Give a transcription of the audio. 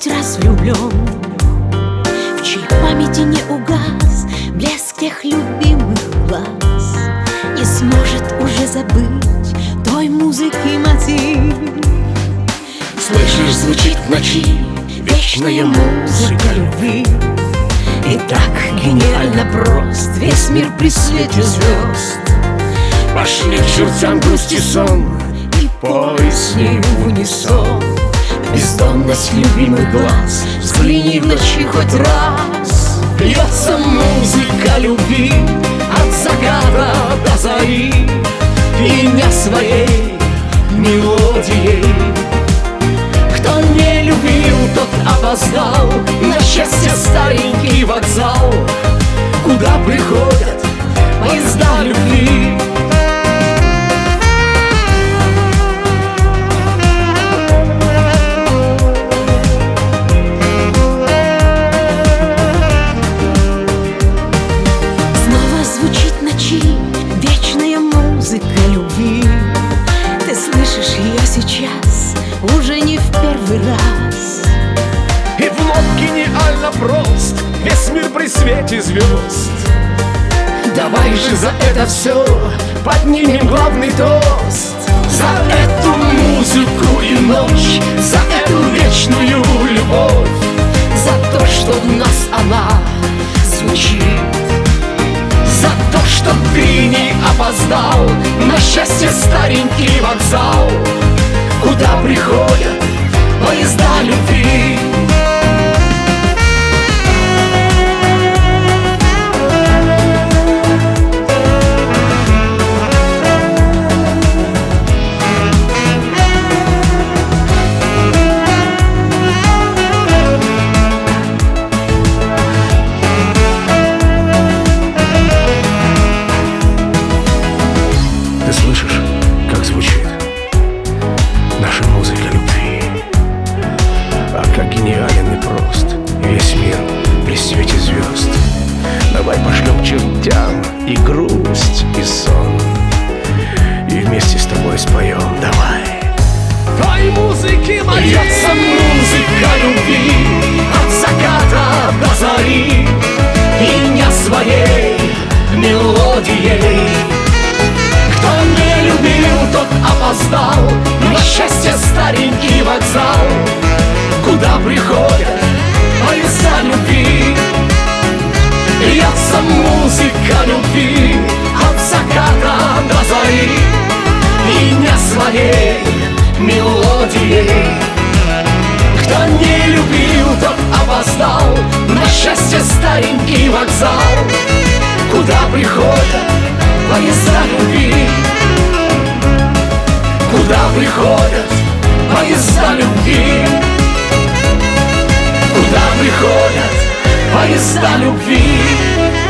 хоть раз влюблен, в чьей памяти не угас блеск тех любимых глаз, не сможет уже забыть той музыки мотив. Слышишь, звучит в ночи вечная музыка любви. И так гениально прост весь мир при свете звезд. Пошли к чертям грусть и сон, И пой с ней в унисон. бездонность любимых глаз. Взгляни в ночи хоть раз. Льется музыка любви От заката до зари, пеня своей мелодией. кто не любил, тот опоздал на счастье старенький вокзал, Куда приходят поезда любви. Снова звучит в ночи вечная музыка любви. Ты слышишь ее сейчас уже не в первый раз. и вновь гениально прост весь мир при свете звезд. Давай же за это все поднимем главный тост. За эту музыку и ночь, за эту вечную любовь, За то, что в нас она звучит, за то, что ты не опоздал на счастье старенький вокзал, куда приходят поезда любви. Ты слышишь, как звучит наша музыка любви? А как гениален и прост весь мир при свете звезд. Давай пошлем к чертям и грусть, и сон, и вместе с тобой споем. Давай. Той музыки моей Льется музыка любви от заката до зари, пеня своей мелодией. кто не любил, тот опоздал На счастье старенький вокзал, куда приходят поезда любви. льется музыка любви От заката до зари, пеня своей мелодией. кто не любил, тот опоздал На счастье старенький вокзал, куда приходят поезда любви. куда приходят Поезда любви. куда приходят Поезда любви.